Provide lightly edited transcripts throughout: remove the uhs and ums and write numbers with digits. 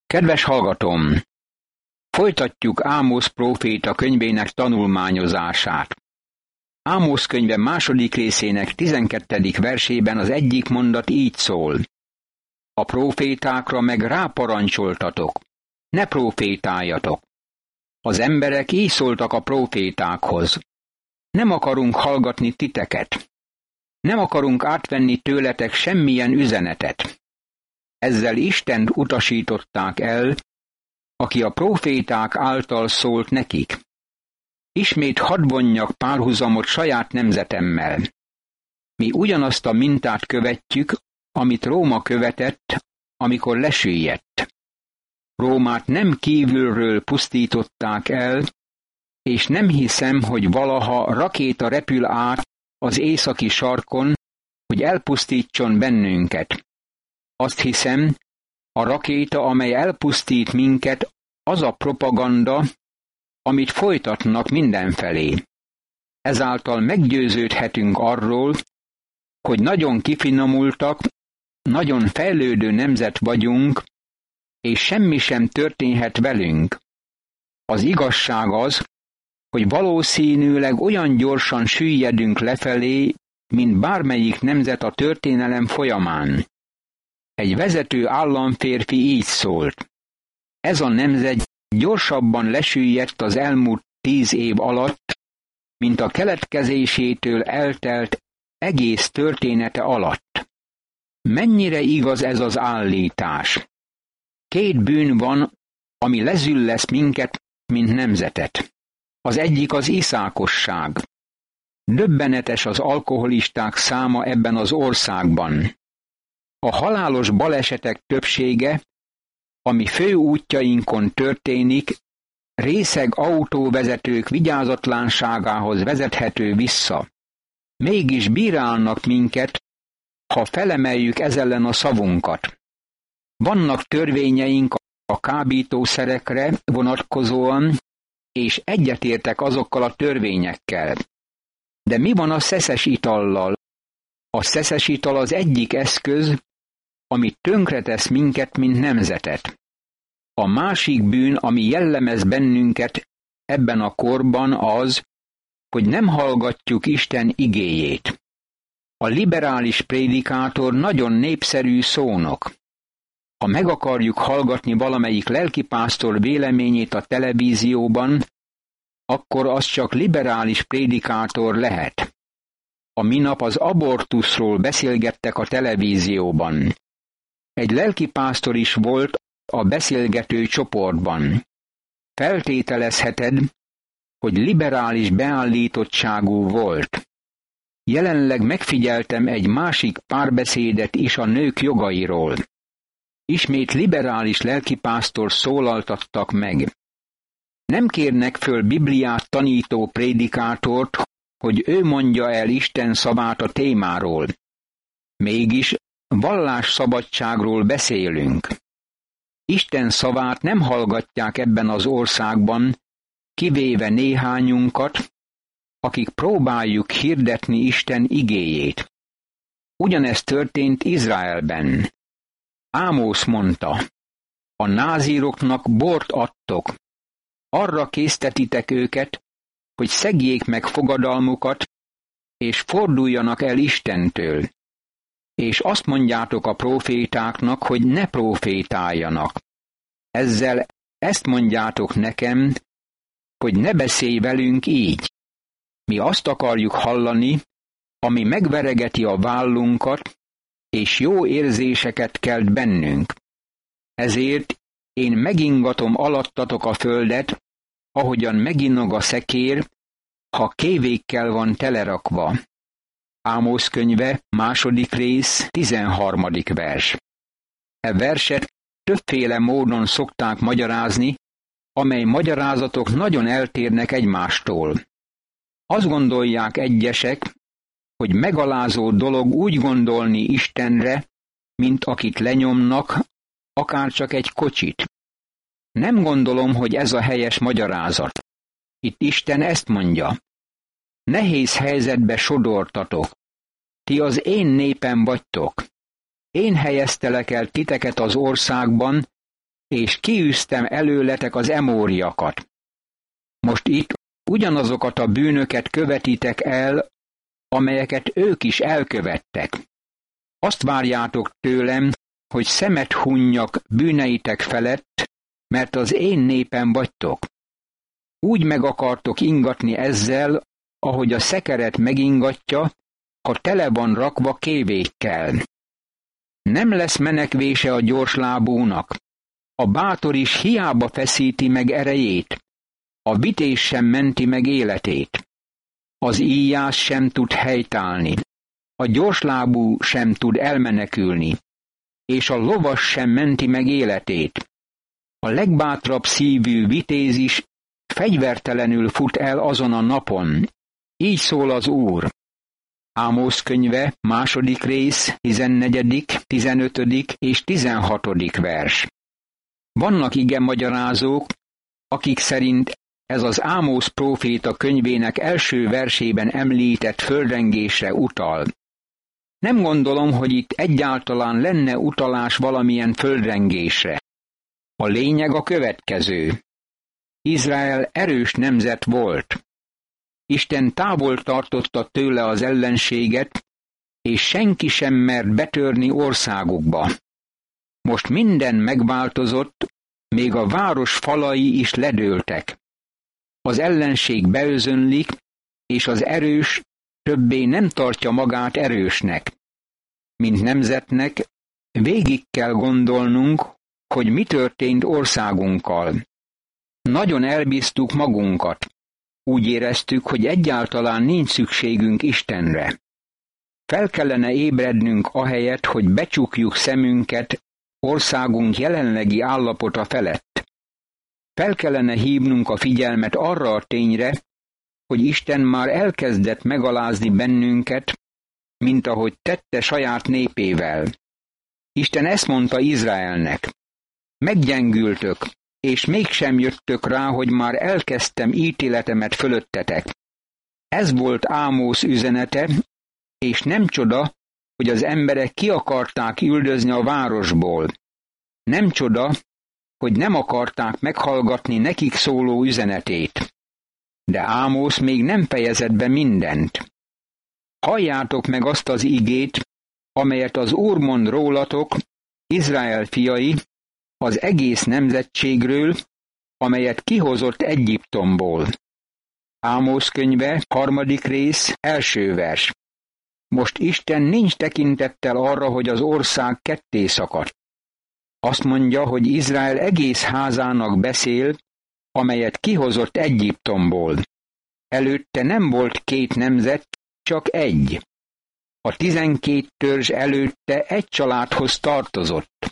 Kedves hallgatóm! Folytatjuk Ámosz próféta könyvének tanulmányozását. Ámosz könyve második részének 12. versében az egyik mondat így szól. A prófétákra meg ráparancsoltatok, ne prófétáljatok. Az emberek így szóltak a prófétákhoz. Nem akarunk hallgatni titeket. Nem akarunk átvenni tőletek semmilyen üzenetet. Ezzel Istent utasították el, aki a próféták által szólt nekik. Ismét hadd vonjak párhuzamot saját nemzetemmel. Mi ugyanazt a mintát követjük, amit Róma követett, amikor lesüllyedt. Rómát nem kívülről pusztították el, és nem hiszem, hogy valaha rakéta repül át az északi sarkon, hogy elpusztítson bennünket. Azt hiszem, a rakéta, amely elpusztít minket, az a propaganda, amit folytatnak mindenfelé. Ezáltal meggyőződhetünk arról, hogy nagyon kifinomultak, nagyon fejlődő nemzet vagyunk, és semmi sem történhet velünk. Az igazság az, hogy valószínűleg olyan gyorsan süllyedünk lefelé, mint bármelyik nemzet a történelem folyamán. Egy vezető államférfi így szólt. Ez a nemzet gyorsabban lesüllyedt az elmúlt 10 év alatt, mint a keletkezésétől eltelt egész története alatt. Mennyire igaz ez az állítás? 2 bűn van, ami lezüllesz minket, mint nemzetet. Az egyik az iszákosság. Döbbenetes az alkoholisták száma ebben az országban. A halálos balesetek többsége, ami főútjainkon történik, részeg autóvezetők vigyázatlanságához vezethető vissza. Mégis bírálnak minket, ha felemeljük ez ellen a szavunkat. Vannak törvényeink a kábítószerekre vonatkozóan, és egyetértek azokkal a törvényekkel. De mi van a szeszes itallal? A szeszes ital az egyik eszköz, ami tönkretesz minket, mint nemzetet. A másik bűn, ami jellemez bennünket ebben a korban az, hogy nem hallgatjuk Isten igéjét. A liberális prédikátor nagyon népszerű szónok. Ha meg akarjuk hallgatni valamelyik lelkipásztor véleményét a televízióban, akkor az csak liberális prédikátor lehet. A minap az abortuszról beszélgettek a televízióban. Egy lelkipásztor is volt a beszélgető csoportban. Feltételezheted, hogy liberális beállítottságú volt. Jelenleg megfigyeltem egy másik párbeszédet is a nők jogairól. Ismét liberális lelkipásztor szólaltattak meg. Nem kérnek föl Bibliát tanító prédikátort, hogy ő mondja el Isten szavát a témáról. Mégis vallásszabadságról beszélünk. Isten szavát nem hallgatják ebben az országban, kivéve néhányunkat, akik próbáljuk hirdetni Isten igéjét. Ugyanezt történt Izraelben. Ámosz mondta, a názíroknak bort adtok, arra késztetitek őket, hogy szegjék meg fogadalmukat, és forduljanak el Istentől. És azt mondjátok a prófétáknak, hogy ne prófétáljanak. Ezzel ezt mondjátok nekem, hogy ne beszélj velünk így. Mi azt akarjuk hallani, ami megveregeti a vállunkat, és jó érzéseket kelt bennünk. Ezért én megingatom alattatok a földet, ahogyan meginnog a szekér, ha kévékkel van telerakva. Ámosz könyve, 2. rész, 13. vers. E verset többféle módon szokták magyarázni, amely magyarázatok nagyon eltérnek egymástól. Azt gondolják egyesek, hogy megalázó dolog úgy gondolni Istenre, mint akit lenyomnak, akár csak egy kocsit. Nem gondolom, hogy ez a helyes magyarázat. Itt Isten ezt mondja. Nehéz helyzetbe sodortatok. Ti az én népem vagytok. Én helyeztelek el titeket az országban, és kiűztem előletek az emóriakat. Most itt ugyanazokat a bűnöket követitek el, amelyeket ők is elkövettek. Azt várjátok tőlem, hogy szemet hunjak bűneitek felett, mert az én népem vagytok. Úgy meg akartok ingatni ezzel, ahogy a szekeret megingatja, ha tele van rakva kévékkel. Nem lesz menekvése a gyorslábúnak. A bátor is hiába feszíti meg erejét. A vitéz sem menti meg életét. Az íjás sem tud helytállni. A gyorslábú sem tud elmenekülni. És a lovas sem menti meg életét. A legbátrabb szívű vitéz is fegyvertelenül fut el azon a napon. Így szól az Úr. Ámosz könyve, 2. rész, 14., 15. és 16. vers. Vannak igemagyarázók, akik szerint ez az Ámosz próféta könyvének első versében említett földrengésre utal. Nem gondolom, hogy itt egyáltalán lenne utalás valamilyen földrengésre. A lényeg a következő. Izrael erős nemzet volt. Isten távol tartotta tőle az ellenséget, és senki sem mert betörni országukba. Most minden megváltozott, még a város falai is ledőltek. Az ellenség beözönlik, és az erős többé nem tartja magát erősnek. Mint nemzetnek végig kell gondolnunk, hogy mi történt országunkkal. Nagyon elbíztuk magunkat. Úgy éreztük, hogy egyáltalán nincs szükségünk Istenre. Fel kellene ébrednünk ahelyett, hogy becsukjuk szemünket országunk jelenlegi állapota felett. Fel kellene hívnunk a figyelmet arra a tényre, hogy Isten már elkezdett megalázni bennünket, mint ahogy tette saját népével. Isten ezt mondta Izraelnek: meggyengültök, és mégsem jöttök rá, hogy már elkezdtem ítéletemet fölöttetek. Ez volt Ámosz üzenete, és nem csoda, hogy az emberek ki akarták üldözni a városból. Nem csoda, hogy nem akarták meghallgatni nekik szóló üzenetét. De Ámosz még nem fejezett be mindent. Halljátok meg azt az igét, amelyet az Úr mond rólatok, Izrael fiai, az egész nemzetségről, amelyet kihozott Egyiptomból. Ámosz könyve, 3. rész, 1. vers. Most Isten nincs tekintettel arra, hogy az ország ketté szakadt. Azt mondja, hogy Izrael egész házának beszél, amelyet kihozott Egyiptomból. Előtte nem volt 2 nemzet, csak egy. A 12 törzs előtte egy családhoz tartozott.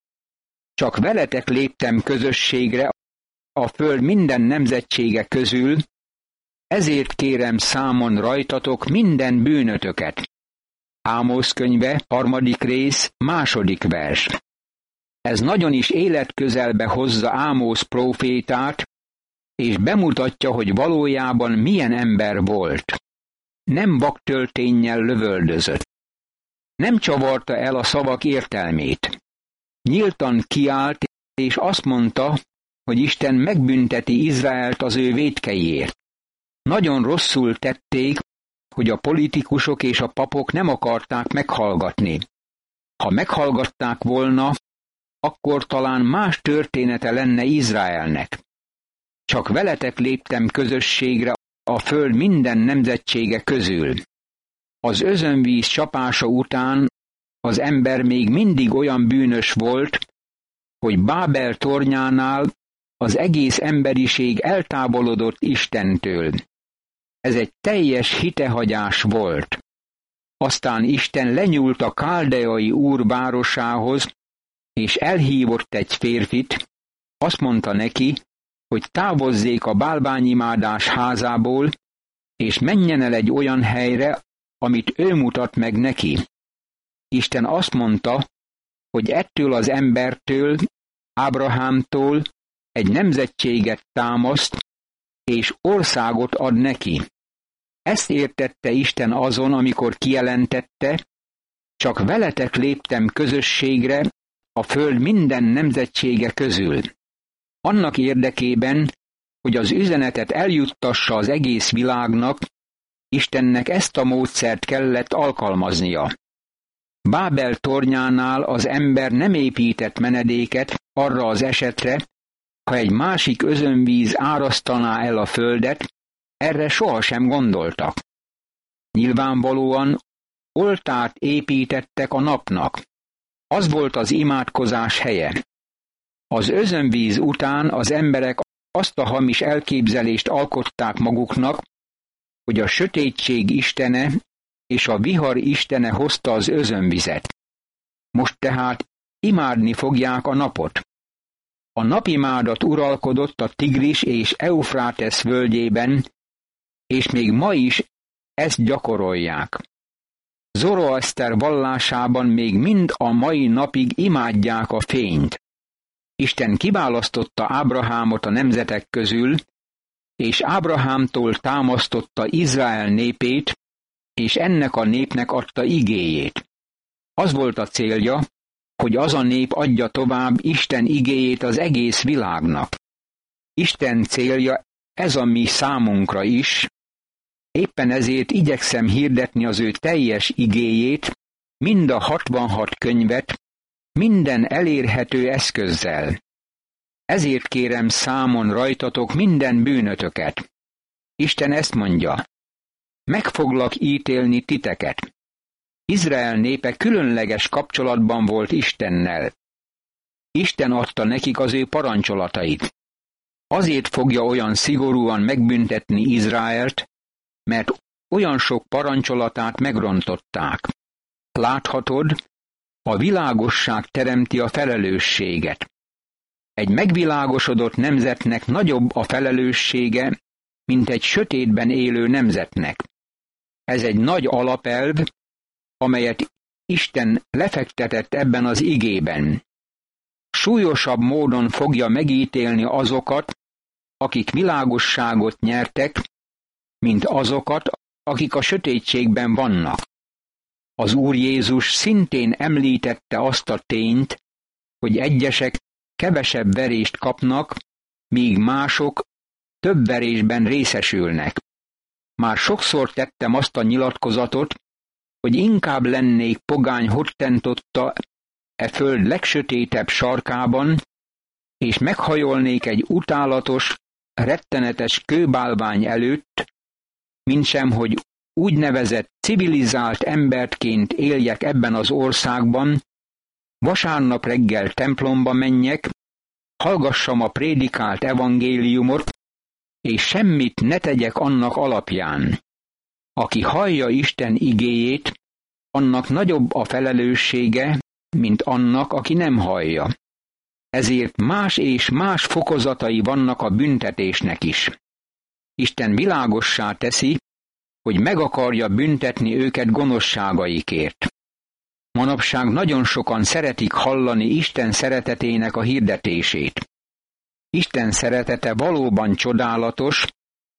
Csak veletek léptem közösségre a föld minden nemzetsége közül, ezért kérem számon rajtatok minden bűnötöket. Ámosz könyve, 3. rész, 2. vers. Ez nagyon is életközelbe hozza Ámosz prófétát, és bemutatja, hogy valójában milyen ember volt. Nem vaktölténnyel lövöldözött. Nem csavarta el a szavak értelmét. Nyíltan kiállt, és azt mondta, hogy Isten megbünteti Izraelt az ő vétkeiért. Nagyon rosszul tették, hogy a politikusok és a papok nem akarták meghallgatni. Ha meghallgatták volna, akkor talán más története lenne Izraelnek. Csak veletek léptem közösségre a föld minden nemzetsége közül. Az özönvíz csapása után az ember még mindig olyan bűnös volt, hogy Bábel tornyánál az egész emberiség eltávolodott Istentől. Ez egy teljes hitehagyás volt. Aztán Isten lenyúlt a káldeai úr városához, és elhívott egy férfit, azt mondta neki, hogy távozzék a bálványimádás házából, és menjen el egy olyan helyre, amit ő mutat meg neki. Isten azt mondta, hogy ettől az embertől, Ábrahámtól egy nemzetséget támaszt, és országot ad neki. Ezt értette Isten azon, amikor kijelentette, csak veletek léptem közösségre a föld minden nemzetsége közül. Annak érdekében, hogy az üzenetet eljuttassa az egész világnak, Istennek ezt a módszert kellett alkalmaznia. Bábel tornyánál az ember nem épített menedéket arra az esetre, ha egy másik özönvíz árasztaná el a földet, erre sohasem gondoltak. Nyilvánvalóan oltárt építettek a napnak. Az volt az imádkozás helye. Az özönvíz után az emberek azt a hamis elképzelést alkották maguknak, hogy a sötétség istene és a vihar istene hozta az özönvizet. Most tehát imádni fogják a napot. A napimádat uralkodott a Tigris és Eufrátesz völgyében, és még ma is ezt gyakorolják. Zoroaszter vallásában még mind a mai napig imádják a fényt. Isten kiválasztotta Ábrahámot a nemzetek közül, és Ábrahámtól támasztotta Izrael népét, és ennek a népnek adta igéjét. Az volt a célja, hogy az a nép adja tovább Isten igéjét az egész világnak. Isten célja ez a mi számunkra is, éppen ezért igyekszem hirdetni az ő teljes igéjét, mind a 66 könyvet, minden elérhető eszközzel. Ezért kérem számon rajtatok minden bűnötöket. Isten ezt mondja: meg foglak ítélni titeket. Izrael népe különleges kapcsolatban volt Istennel. Isten adta nekik az ő parancsolatait. Azért fogja olyan szigorúan megbüntetni Izraelt, mert olyan sok parancsolatát megrontották. Láthatod, a világosság teremti a felelősséget. Egy megvilágosodott nemzetnek nagyobb a felelőssége, mint egy sötétben élő nemzetnek. Ez egy nagy alapelv, amelyet Isten lefektetett ebben az igében. Súlyosabb módon fogja megítélni azokat, akik világosságot nyertek, mint azokat, akik a sötétségben vannak. Az Úr Jézus szintén említette azt a tényt, hogy egyesek kevesebb verést kapnak, míg mások több verésben részesülnek. Már sokszor tettem azt a nyilatkozatot, hogy inkább lennék pogány hottentotta e föld legsötétebb sarkában, és meghajolnék egy utálatos, rettenetes kőbálvány előtt, mintsem, hogy úgynevezett civilizált embertként éljek ebben az országban, vasárnap reggel templomba menjek, hallgassam a prédikált evangéliumot, és semmit ne tegyek annak alapján. Aki hallja Isten igéjét, annak nagyobb a felelőssége, mint annak, aki nem hallja. Ezért más és más fokozatai vannak a büntetésnek is. Isten világossá teszi, hogy meg akarja büntetni őket gonoszságaikért. Manapság nagyon sokan szeretik hallani Isten szeretetének a hirdetését. Isten szeretete valóban csodálatos,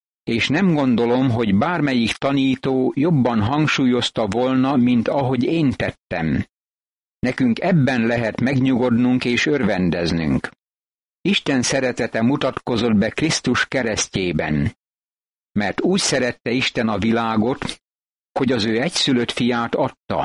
és nem gondolom, hogy bármelyik tanító jobban hangsúlyozta volna, mint ahogy én tettem. Nekünk ebben lehet megnyugodnunk és örvendeznünk. Isten szeretete mutatkozott be Krisztus keresztjében. Mert úgy szerette Isten a világot, hogy az ő egyszülött fiát adta.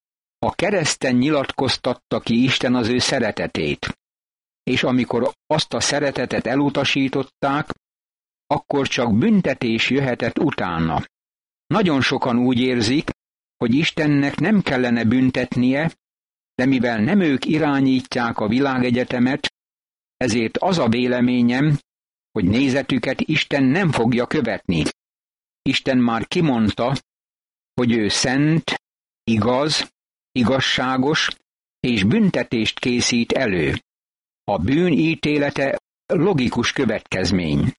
A kereszten nyilatkoztatta ki Isten az ő szeretetét, és amikor azt a szeretetet elutasították, akkor csak büntetés jöhetett utána. Nagyon sokan úgy érzik, hogy Istennek nem kellene büntetnie, de mivel nem ők irányítják a világegyetemet, ezért az a véleményem, hogy nézetüket Isten nem fogja követni. Isten már kimondta, hogy ő szent, igaz, igazságos és büntetést készít elő. A bűn ítélete logikus következmény.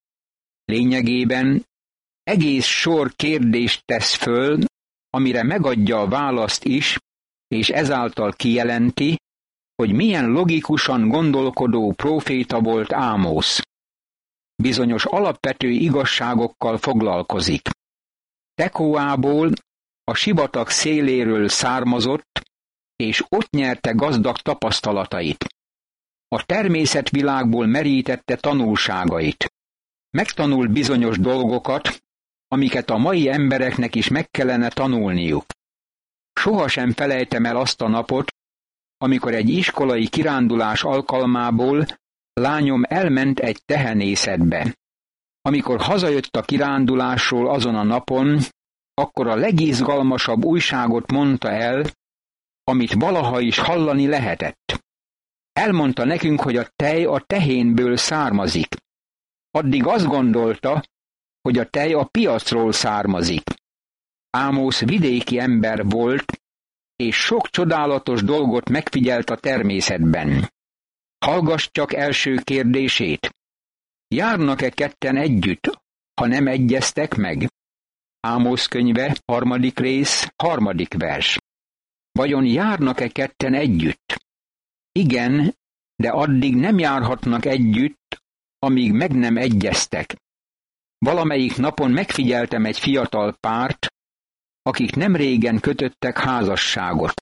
Lényegében egész sor kérdést tesz föl, amire megadja a választ is, és ezáltal kijelenti, hogy milyen logikusan gondolkodó próféta volt Ámosz. Bizonyos alapvető igazságokkal foglalkozik. Tekóából, a sivatag széléről származott, és ott nyerte gazdag tapasztalatait. A természetvilágból merítette tanulságait. Megtanult bizonyos dolgokat, amiket a mai embereknek is meg kellene tanulniuk. Sohasem felejtem el azt a napot, amikor egy iskolai kirándulás alkalmából lányom elment egy tehenészetbe. Amikor hazajött a kirándulásról azon a napon, akkor a legizgalmasabb újságot mondta el, amit valaha is hallani lehetett. Elmondta nekünk, hogy a tej a tehénből származik. Addig azt gondolta, hogy a tej a piacról származik. Ámosz vidéki ember volt, és sok csodálatos dolgot megfigyelt a természetben. Hallgass csak első kérdését. Járnak-e ketten együtt, ha nem egyeztek meg? Ámosz könyve, 3. rész, 3. vers. Vajon járnak-e ketten együtt? Igen, de addig nem járhatnak együtt, amíg meg nem egyeztek. Valamelyik napon megfigyeltem egy fiatal párt, akik nem régen kötöttek házasságot.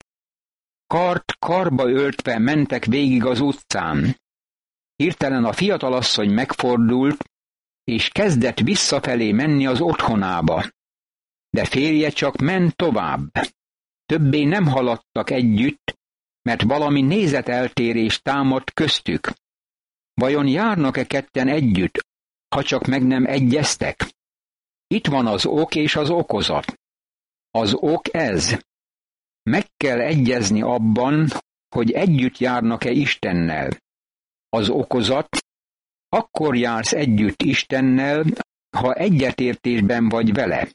Kart karba öltve mentek végig az utcán. Hirtelen a fiatalasszony megfordult, és kezdett visszafelé menni az otthonába. De férje csak ment tovább. Többé nem haladtak együtt, mert valami nézeteltérés támadt köztük. Vajon járnak-e ketten együtt, ha csak meg nem egyeztek? Itt van az ok és az okozat. Az ok ez. Meg kell egyezni abban, hogy együtt járnak-e Istennel. Az okozat, akkor jársz együtt Istennel, ha egyetértésben vagy vele.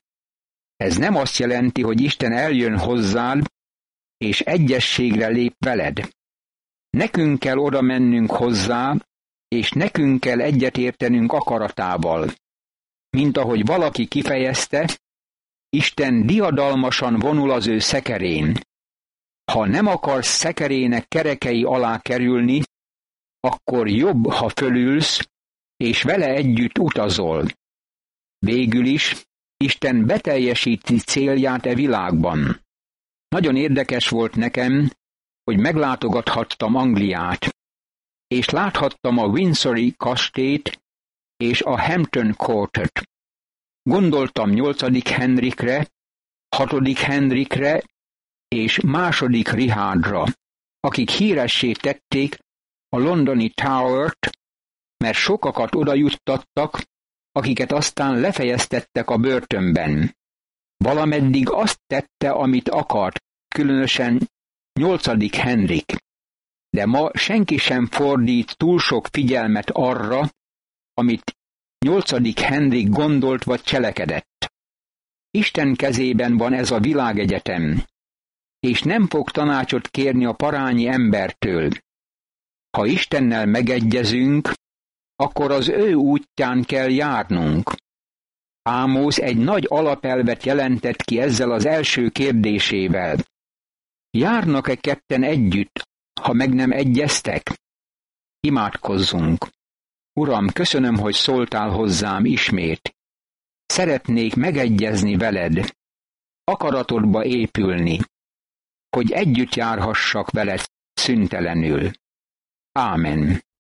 Ez nem azt jelenti, hogy Isten eljön hozzád, és egyességre lép veled. Nekünk kell oda mennünk hozzá, és nekünk kell egyetértenünk akaratával. Mint ahogy valaki kifejezte, Isten diadalmasan vonul az ő szekerén. Ha nem akarsz szekerének kerekei alá kerülni, akkor jobb, ha fölülsz, és vele együtt utazol. Végül is Isten beteljesíti célját e világban. Nagyon érdekes volt nekem, hogy meglátogathattam Angliát, és láthattam a Windsori kastélyt és a Hampton Courtot. Gondoltam 8. Henrikre, 6. Henrikre és 2. Richardra, akik híressé tették a londoni Towert, mert sokakat oda juttattak, akiket aztán lefejeztettek a börtönben. Valameddig azt tette, amit akart, különösen 8. Henrik. De ma senki sem fordít túl sok figyelmet arra, amit 8. Henrik gondolt vagy cselekedett. Isten kezében van ez a világegyetem, és nem fog tanácsot kérni a parányi embertől. Ha Istennel megegyezünk, akkor az ő útján kell járnunk. Ámosz egy nagy alapelvet jelentett ki ezzel az első kérdésével. Járnak-e ketten együtt, ha meg nem egyeztek? Imádkozzunk. Uram, köszönöm, hogy szóltál hozzám ismét. Szeretnék megegyezni veled, akaratodba épülni, hogy együtt járhassak veled szüntelenül. Ámen.